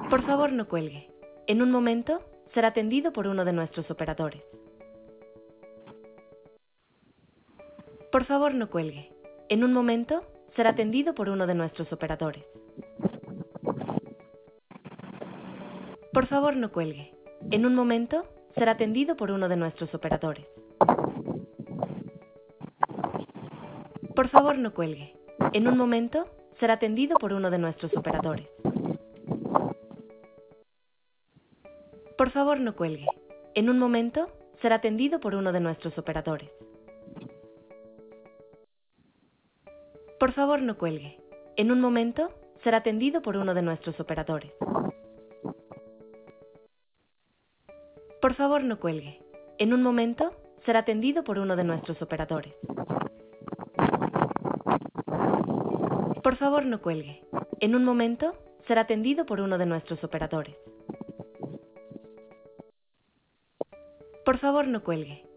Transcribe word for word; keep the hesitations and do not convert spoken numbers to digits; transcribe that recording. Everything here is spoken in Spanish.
Por favor, no cuelgue. En un momento, será atendido por uno de nuestros operadores. Por favor, no cuelgue. En un momento, será atendido por uno de nuestros operadores. Por favor, no cuelgue. En un momento, será atendido por uno de nuestros operadores. Por favor, no cuelgue. En un momento, será atendido por uno de nuestros operadores. Por favor, no cuelgue. En un momento, será atendido por uno de nuestros operadores. Por favor, no cuelgue. En un momento, será atendido por uno de nuestros operadores. Por favor, no cuelgue. En un momento, será atendido por uno de nuestros operadores. Por favor, no cuelgue. En un momento, será atendido por uno de nuestros operadores. Por favor, no cuelgue.